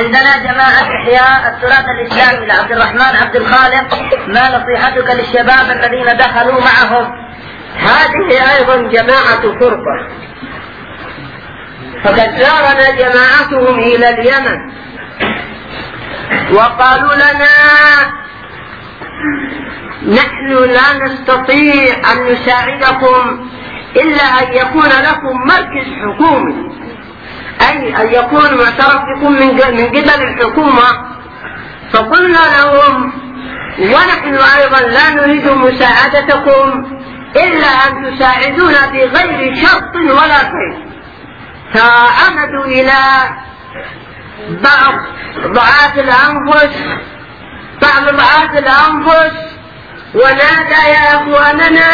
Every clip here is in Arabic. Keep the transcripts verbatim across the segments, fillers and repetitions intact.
عندنا جماعة إحياء التراث الإسلامي لعبد الرحمن عبد الخالق، ما نصيحتك للشباب الذين دخلوا معهم؟ هذه أيضا جماعة فرقة، فقد زارنا جماعتهم إلى اليمن وقالوا لنا نحن لا نستطيع أن نساعدكم إلا أن يكون لكم مركز حكومي، أي أن يكون معترف بكم من قبل الحكومة. فقلنا لهم ونحن أيضا لا نريد مساعدتكم إلا أن تساعدونا بغير شرط ولا قيد. فعمدوا إلى بعض ضعاف الأنفس بعض ضعاف الأنفس ونادى يا أخواننا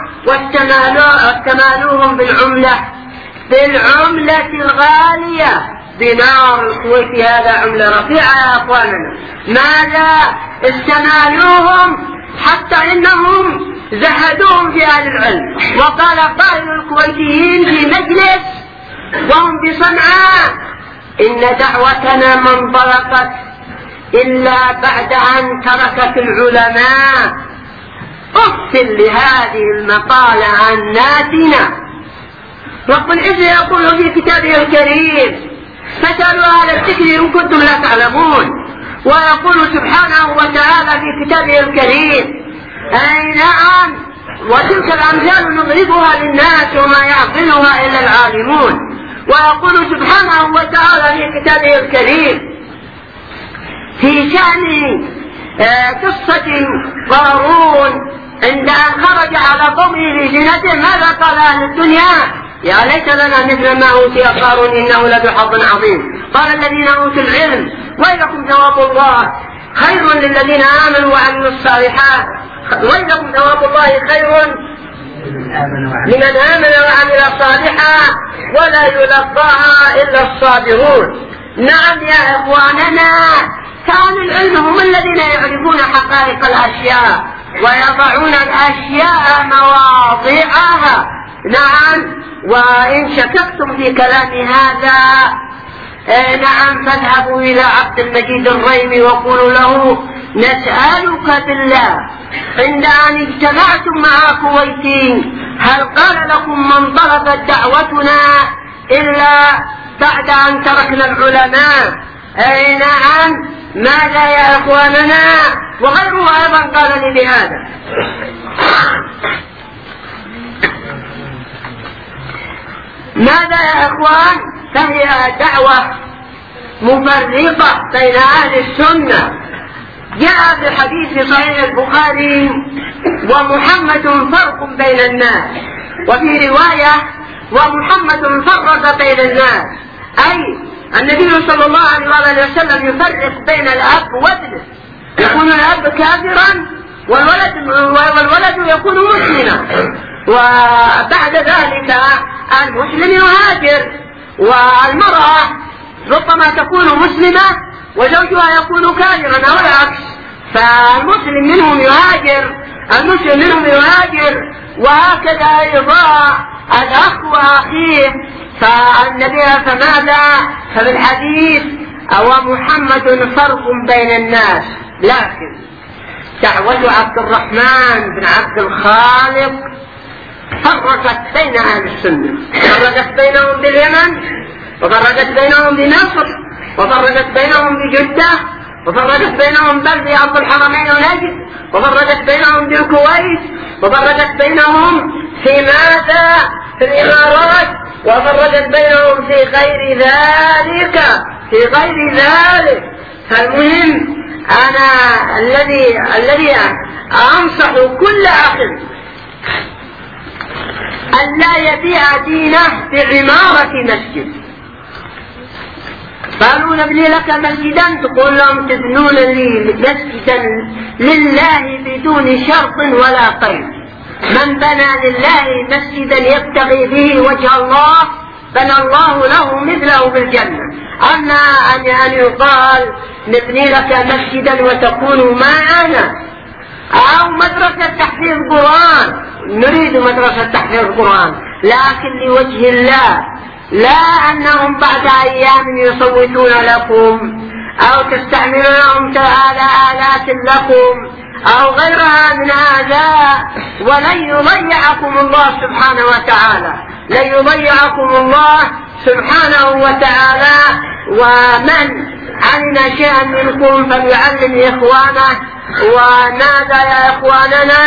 واستمالوهم بالعملة بالعملة الغالية دينار الكويتي، هذا عملة رفيعة يا أخواننا. ماذا استمالوهم حتى إنهم زهدوهم في أهل العلم. وقال قائل الكويتيين في مجلس وهم بصنعاء إن دعوتنا ما انطلقت إلا بعد أن تركت العلماء. أفصل لهذه المقالة عن ناسنا. رب العزة يقول في كتابه الكريم فاسألوا أهل الذكر إن كنتم لا تعلمون، ويقول سبحانه وتعالى في كتابه الكريم أي نعم وتلك الأمثال نضربها للناس وما يعقلها إلا العالمون. ويقول سبحانه وتعالى في كتابه الكريم في شأن قصة قارون عند أن خرج على قومه لزينته ماذا قال أهل الدنيا؟ يا ليت لنا مثل ما أوتي قارون إنه لذو حظ عظيم. قال الذين أوتوا العلم ويلكم ثواب الله خير للذين آمنوا وعملوا الصالحات، ويلكم ثواب الله خير لمن آمن وعمل صالحا ولا يلقاها إلا الصابرون. نعم يا إخواننا، كان العلم هم الذين يعرفون حقائق الأشياء ويضعون الأشياء مواضعها. نعم، وإن شككتم في كلام هذا آه نعم فاذهبوا إلى عبد المجيد الريمي وقولوا له نسألك بالله عند أن اجتمعتم مع كويتين هل قال لكم من طلبت دعوتنا إلا بعد أن تركنا العلماء؟ أي نعم، ماذا يا إخواننا؟ وغيره أيضا قال لي بهذا. ماذا يا إخوان؟ فهي دعوة مفرقة بين أهل السنة. جاء في حديث صحيح البخاري ومحمد فرق بين الناس، وفي رواية ومحمد فرق بين الناس، أي النبي صلى الله عليه وسلم يفرق بين الأب وابنه، يكون الأب كافرا والولد, والولد يكون مسلما، وبعد ذلك المسلم يهاجر، والمرأة ربما تكون مسلمة وزوجها يكون كافرا أو العكس، فالمسلم منهم يهاجر المسلم منهم يهاجر وهكذا أيضا الأخ وأخيه. فالنبي فماذا؟ فبالحديث أو محمد فرق بين الناس. لكن دعوة عبد الرحمن بن عبد الخالق فرقت بين أهل السنة، فرقت بينهم باليمن، وفرقت بينهم بمصر، وفرقت بينهم بجدة، وفرقت بينهم بل في أرض الحرمين ونجد، وفرقت بينهم بالكويت، وفرقت بينهم في ماذا؟ في الإمارات، وفرقت بينهم في غير ذلك في غير ذلك. فالمهم أنا الذي الذي أنصح كل أخ أن لا يبيع دينه بعمارة مسجد. قالوا نبني لك مسجدا، تقول لهم تبنون لي مسجدا لله بدون شرط ولا قيد. من بنى لله مسجدا يبتغي به وجه الله بنى الله له مثله بالجنة. أما أن يقال نبني لك مسجدا وتكون معنا، أو مدرسة تحفيظ قرآن، نريد مدرسة تحفيظ قرآن لكن لوجه الله، لا أنهم بعد أيام يصوتون لكم أو تستعملونهم على آلات لكم أو غيرها من هذا، ولن يضيعكم الله سبحانه وتعالى، لن يضيعكم الله سبحانه وتعالى. ومن علم شيئا منكم فليعلم إخوانه. وماذا يا إخواننا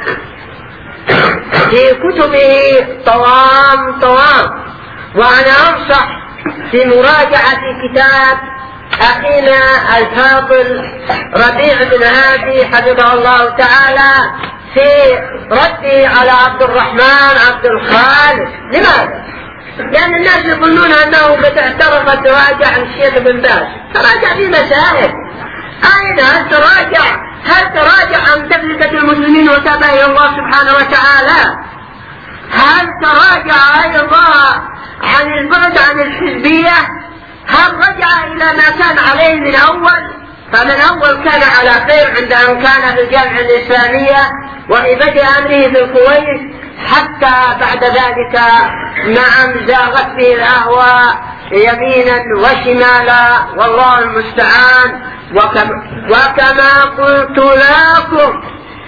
في كتبه طوام طوام. وأنا أنصح في مراجعة كتاب أخينا الفاضل ربيع بن هادي حفظه الله تعالى في رده على عبد الرحمن عبد الخالق. لماذا؟ لأن الناس يظنون أنه قد اعترف تراجع عن الشيخ بن باز، تراجع في مسائل. أين هل تراجع هل تراجع عن تفرقة المسلمين وتابع إلى الله سبحانه وتعالى؟ هل تراجع أيضا عن البعد عن الحزبية؟ هل رجع إلى ما كان عليه من أول؟ فمن أول كان على خير عند أن كان في الجامعة الإسلامية وفي بدء أمره في الكويت، حتى بعد ذلك نعم زاغت به الأهواء يمينا وشمالا، والله المستعان. وكما, وكما قلت لكم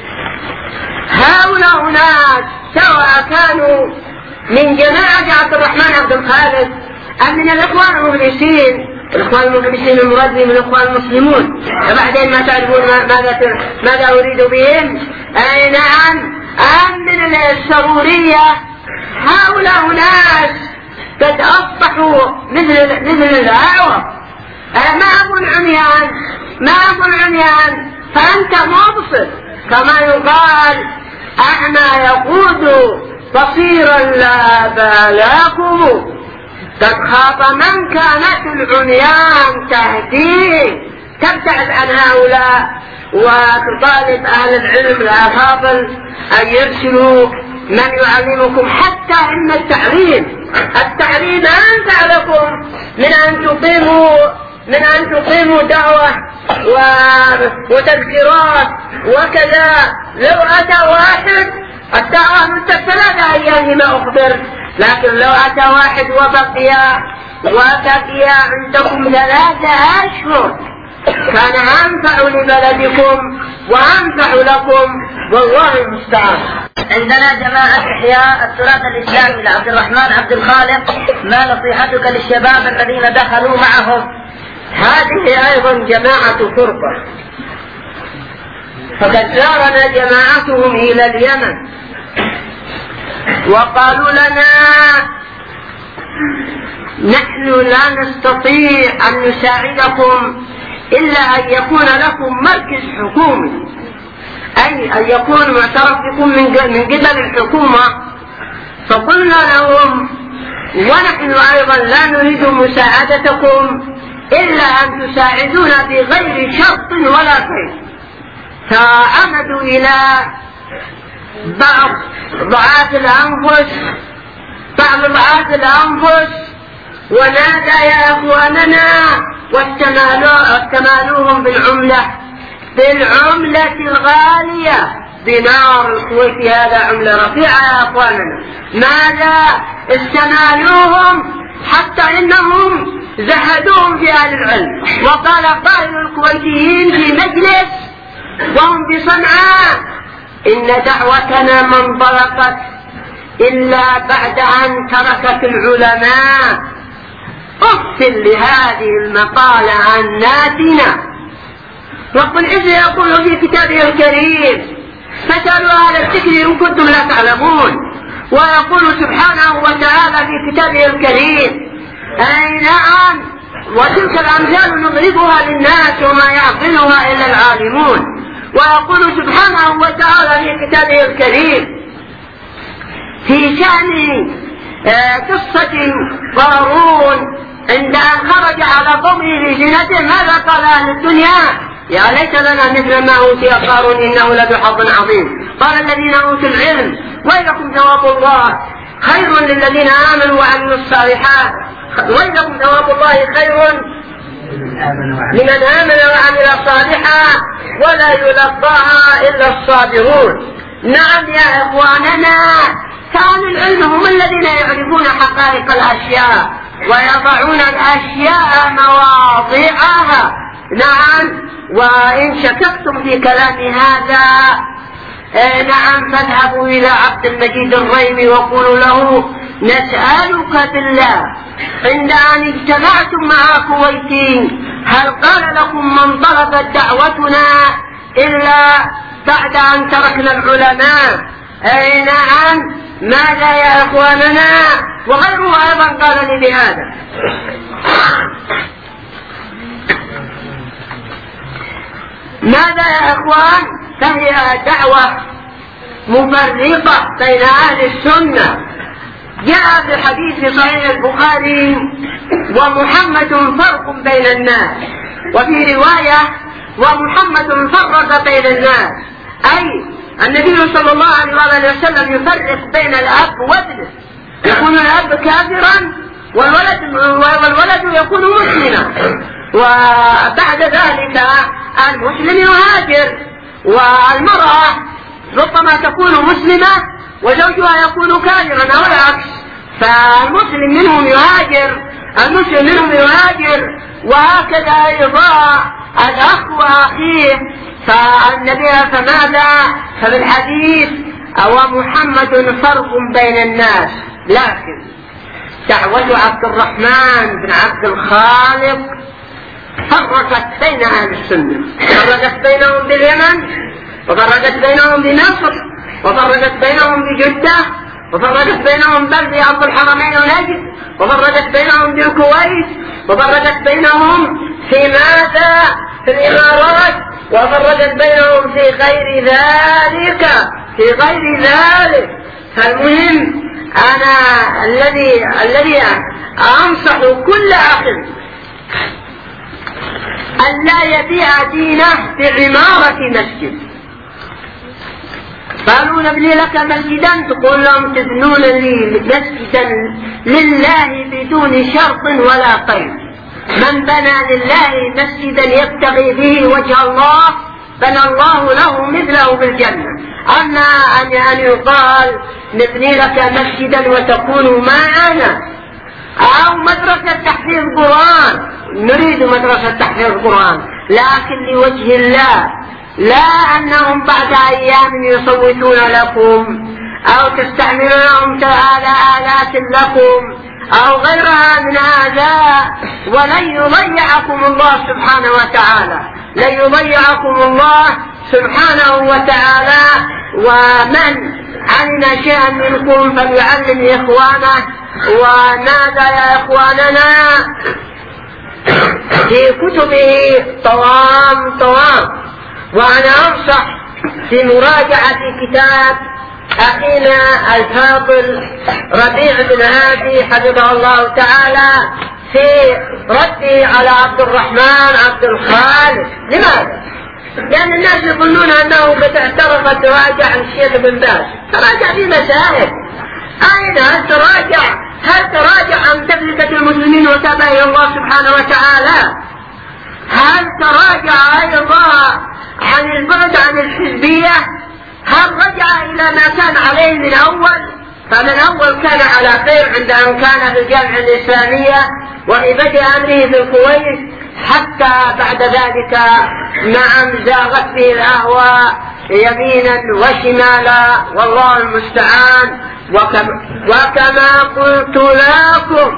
هؤلاء ناس سواء كانوا من جماعة عبد الرحمن عبد الخالق أم من الإخوان المفلسين، الإخوان المفلسين المراد من الإخوان المسلمون، وبعدين ما تعرفون ماذا ماذا أريد بهم. أي نعم، أم من السرورية. هؤلاء ناس قد أصبحوا مثل مثل الأعور. ما أقول عميان ما أقول عميان فأنت مبصر، كما يقال أعمى يقود بصيرا لا بالاكم. قد خاف من كانت العميان تهديه. تبتعد عن هؤلاء وتطالب أهل العلم الأفاضل أن يرسلوا من يعلمكم، حتى إن التعليم التعليم أنفع لكم من أن تقيموا من أن تقيموا دعوة وتذكيرات وكذا. لو أتى واحد الدعوة من ثلاثة أيام ما أخبر، لكن لو أتى واحد وبقي وبقي عندكم ثلاثة أشهر كان أنفع لبلدكم وأنفع لكم، والله المستعان. عندنا جماعة إحياء التراث الإسلامي لعبد الرحمن عبد الخالق، ما نصيحتك للشباب الذين دخلوا معهم؟ هذه أيضا جماعة فرقة، فقد زارنا جماعتهم إلى اليمن وقالوا لنا نحن لا نستطيع أن نساعدكم إلا أن يكون لكم مركز حكومي، أي أن يكون معترف بكم من قبل الحكومة. فقلنا لهم ونحن أيضا لا نريد مساعدتكم إلا أن تساعدونا بغير شرط ولا قيد. فعمدوا إلى بعض ضعاف الأنفس بعض ضعاف الأنفس ونادى يا إخواننا واستمالوهم بالعملة بالعملة الغالية دينار الكويتي. هذا عملة رفيعة يا إخواننا. ماذا استمالوهم حتى إنهم زهدوهم في أهل العلم. وقال قائل الكويتيين في مجلس وهم بصنعاء إن دعوتنا ما انطلقت إلا بعد أن تركت العلماء. افصل لهذه المقالة عن ناتنا. وقل إذ يقول في كتابه الكريم فسألوا أهل الذكر إن كنتم لا تعلمون. ويقول سبحانه وتعالى في كتابه الكريم أي نعم وتلك الأمثال نضربها للناس وما يعقلها إلا العالمون. ويقول سبحانه وتعالى في كتابه الكريم في شأن قصة قارون عند أن خرج على قومه لزينته ماذا قال أهل الدنيا؟ يا ليت لنا مثل ما أوتي قارون إنه لذو حظ عظيم. قال الذين أوتوا العلم ويلكم ثواب الله خير للذين آمنوا وعملوا الصالحات. ويلكم ثواب الله خير لمن آمن وعمل صالحا ولا يلقاها إلا الصابرون. نعم يا إخواننا، كان العلم هم الذين يعرفون حقائق الأشياء ويضعون الأشياء مواضعها. نعم. وإن شككتم في كلام هذا نعم فاذهبوا إلى عبد المجيد الريمي وقولوا له نسألك بالله عند أن اجتمعتم مع كويتين هل قال لكم من ضربت دعوتنا إلا بعد أن تركنا العلماء؟ أي نعم. ماذا يا أخواننا؟ وغيره أيضا قال لي بهذا. ماذا يا أخوان؟ فهي دعوة مفرقة بين أهل السنة. جاء في حديث صحيح البخاري ومحمد فرق بين الناس، وفي رواية ومحمد فرق بين الناس، أي النبي صلى الله عليه وسلم يفرق بين الأب وابنه، يكون الأب كافرا والولد, والولد يكون مسلما، وبعد ذلك المسلم يهاجر، والمرأة ربما تكون مسلمة وزوجها يكون كافرا أو العكس، فالمسلم منهم يهاجر المسلم منهم يهاجر وهكذا أيضا الأخ وأخيه. فالنبي فماذا؟ فبالحديث أو محمد فرق بين الناس. لكن دعوة عبد الرحمن بن عبد الخالق فرقت بين أهل السنة، فرقت بينهم باليمن، وفرقت بينهم بمصر، وفرقت بينهم بجدة، وفرقت بينهم بل في أرض الحرمين ونجد، وفرقت بينهم بالكويت، وفرقت بينهم في ماذا؟ في الإمارات، وفرقت بينهم في غير ذلك في غير ذلك. فالمهم أنا الذي الذي أنصح كل أخ أن لا يبيع دينه بعمارة مسجد. قالوا نبني لك مسجدا، تقول لهم تبنون لي مسجدا لله بدون شرط ولا قيد. من بنى لله مسجدا يبتغي به وجه الله بنى الله له مثله بالجنة. أما أن يقال نبني لك مسجدا وتكون معنا، أو مدرسة تحفيظ قرآن، نريد مدرسة تحفيظ قرآن لكن لوجه الله، لا أنهم بعد أيام يصوتون لكم أو تستعملونهم على آلات لكم أو غيرها من هذا. ولن يضيعكم الله سبحانه وتعالى، لن يضيعكم الله سبحانه وتعالى. ومن علم شيئا منكم فليعلم إخوانه. وماذا يا إخواننا؟ في كتبه طوام طوام. وأنا أنصح في مراجعة كتاب أخينا الفاضل ربيع بن هادي حفظه الله تعالى في رده على عبد الرحمن عبد الخالق. لماذا؟ لأن الناس يظنون أنه قد اعترف تراجع الشيخ بن باز، تراجع في مسائل. أين هل تراجع؟ هل تراجع عن تفلتة المسلمين وتابع إلى الله سبحانه وتعالى؟ هل تراجع أيضا عن البعد عن الحزبية؟ هل رجع إلى ما كان عليه من أول؟ فمن أول كان على خير عند أن كان في الجامعة الإسلامية وفي بدء أمره في الكويت، حتى بعد ذلك نعم زاغت به الأهواء يمينا وشمالا، والله المستعان. وكما, وكما قلت لكم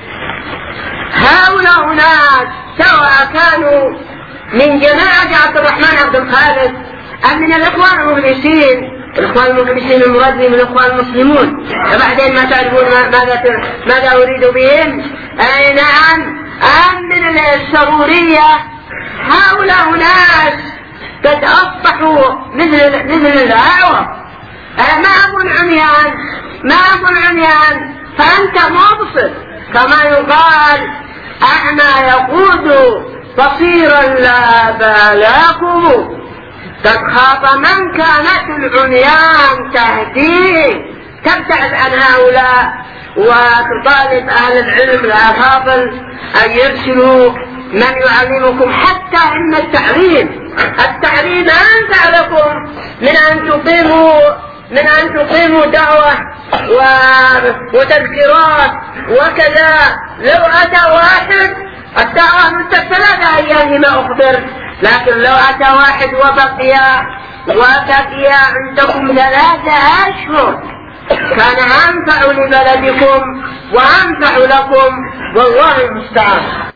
هؤلاء ناس سواء كانوا من جماعة عبد الرحمن عبد الخالق أم من الإخوان المخلصين، الإخوان المخلصين المراد من الإخوان المسلمون، وبعدين ما تعرفون ماذا ماذا أريد بهم. أي نعم. أم من السرورية، هؤلاء ناس قد أصبحوا مثل مثل الأعور. ما أقول عميان، ما أقول عميان، فأنت مبصر كما يقال أعمى يقود بصيرا لا بالاكم. قد خاف من كانت العميان تهديه. تبتعد عن هؤلاء وتطالب أهل العلم الأفاضل أن يرسلوا من يعلمكم، حتى إن التعليم التعليم أنفع لكم من أن تقيموا من أن تقيموا دعوة وتذكيرات وكذا. لو أتى واحد الدعوة من ثلاثة أيام لما أخبر، لكن لو أتى واحد وبقي وبقي عندكم ثلاثة أشهر كان أنفع لبلدكم وأنفع لكم، والله المستعان.